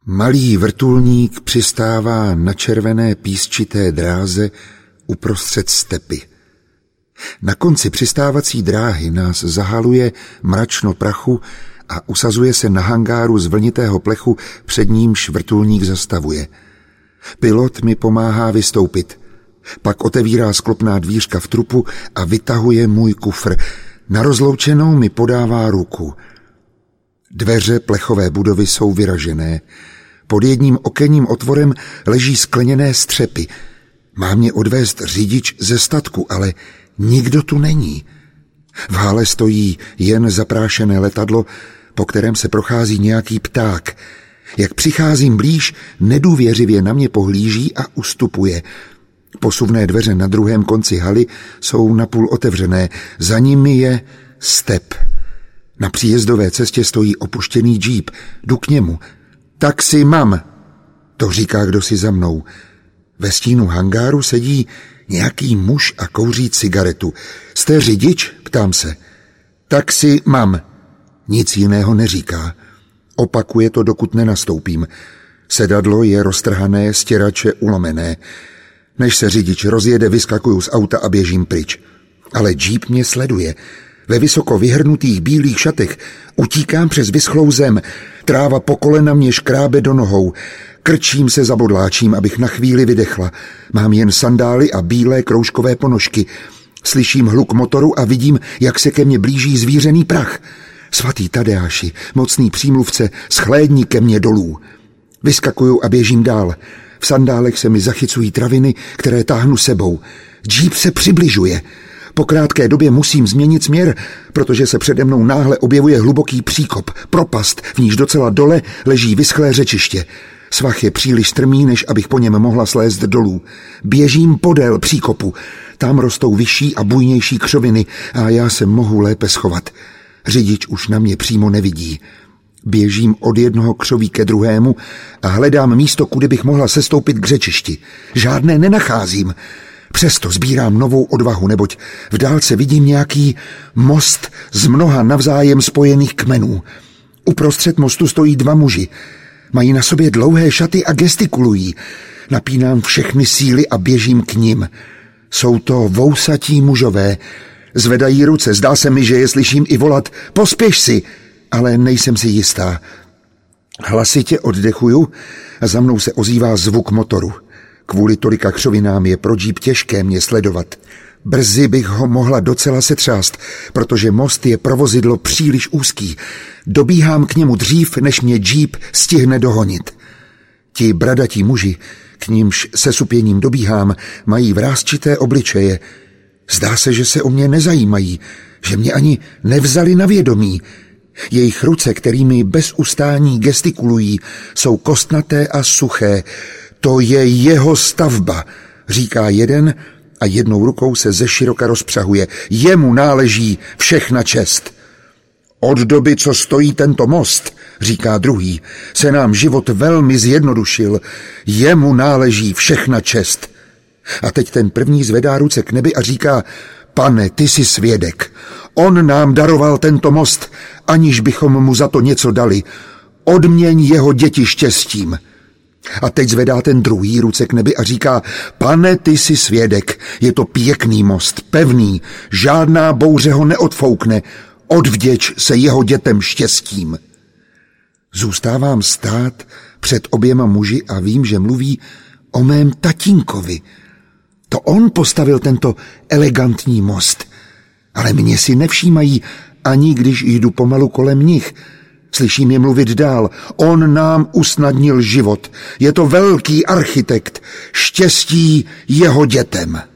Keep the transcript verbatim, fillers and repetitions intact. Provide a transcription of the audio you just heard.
Malý vrtulník přistává na červené písčité dráze uprostřed stepy. Na konci přistávací dráhy nás zahaluje mračno prachu a usazuje se na hangáru z vlnitého plechu, před nímž vrtulník zastavuje. Pilot mi pomáhá vystoupit. Pak otevírá sklopná dvířka v trupu a vytahuje můj kufr. Na rozloučenou mi podává ruku. Dveře plechové budovy jsou vyražené. Pod jedním okenním otvorem leží skleněné střepy. Má mě odvést řidič ze statku, ale nikdo tu není. V hále stojí jen zaprášené letadlo, po kterém se prochází nějaký pták. Jak přicházím blíž, nedůvěřivě na mě pohlíží a ustupuje. Posuvné dveře na druhém konci haly jsou napůl otevřené. Za nimi je step. Na příjezdové cestě stojí opuštěný džíp. Jdu k němu. Taxi mám, to říká kdosi za mnou. Ve stínu hangáru sedí nějaký muž a kouří cigaretu. Jste řidič? Ptám se. Taxi mám. Nic jiného neříká. Opakuje to, dokud nenastoupím. Sedadlo je roztrhané, stěrače ulomené. Než se řidič rozjede, vyskakuju z auta a běžím pryč. Ale džíp mě sleduje. Ve vysoko vyhrnutých bílých šatech utíkám přes vyschlou zem. Tráva po kolena mě škrábe do nohou. Krčím se za bodláčím, abych na chvíli vydechla. Mám jen sandály a bílé kroužkové ponožky. Slyším hluk motoru a vidím, jak se ke mně blíží zvířený prach. Svatý Tadeáši, mocný přímluvce, schlédni ke mně dolů. Vyskakuju a běžím dál. V sandálech se mi zachycují traviny, které táhnu sebou. Džíp se přibližuje. Po krátké době musím změnit směr, protože se přede mnou náhle objevuje hluboký příkop, propast, v níž docela dole leží vyschlé řečiště. Svah je příliš strmý, než abych po něm mohla slézt dolů. Běžím podél příkopu. Tam rostou vyšší a bujnější křoviny a já se mohu lépe schovat. Řidič už na mě přímo nevidí. Běžím od jednoho křoví ke druhému a hledám místo, kudy bych mohla sestoupit k řečišti. Žádné nenacházím. Přesto sbírám novou odvahu, neboť v dálce vidím nějaký most z mnoha navzájem spojených kmenů. Uprostřed mostu stojí dva muži. Mají na sobě dlouhé šaty a gestikulují. Napínám všechny síly a běžím k nim. Jsou to vousatí mužové. Zvedají ruce, zdá se mi, že je slyším i volat pospěš si, ale nejsem si jistá. Hlasitě oddechuju a za mnou se ozývá zvuk motoru. Kvůli tolika křovinám je pro džíp těžké mě sledovat. Brzy bych ho mohla docela setřást, protože most je pro vozidlo příliš úzký. Dobíhám k němu dřív, než mě džíp stihne dohonit. Ti bradatí muži, k nímž se supěním dobíhám, mají vrásčité obličeje. Zdá se, že se o mě nezajímají, že mě ani nevzali na vědomí. Jejich ruce, kterými bez ustání gestikulují, jsou kostnaté a suché. To je jeho stavba, říká jeden a jednou rukou se zeširoka rozpřahuje. Jemu náleží všechna čest. Od doby, co stojí tento most, říká druhý, se nám život velmi zjednodušil. Jemu náleží všechna čest. A teď ten první zvedá ruce k nebi a říká, pane, ty jsi svědek. On nám daroval tento most, aniž bychom mu za to něco dali. Odměň jeho děti štěstím. A teď zvedá ten druhý ruce k nebi a říká, pane, ty jsi svědek, je to pěkný most, pevný, žádná bouře ho neodfoukne, odvděč se jeho dětem štěstím. Zůstávám stát před oběma muži a vím, že mluví o mém tatínkovi. To on postavil tento elegantní most, ale mě si nevšímají, ani když jdu pomalu kolem nich. Slyším je mluvit dál. On nám usnadnil život. Je to velký architekt. Štěstí jeho dětem.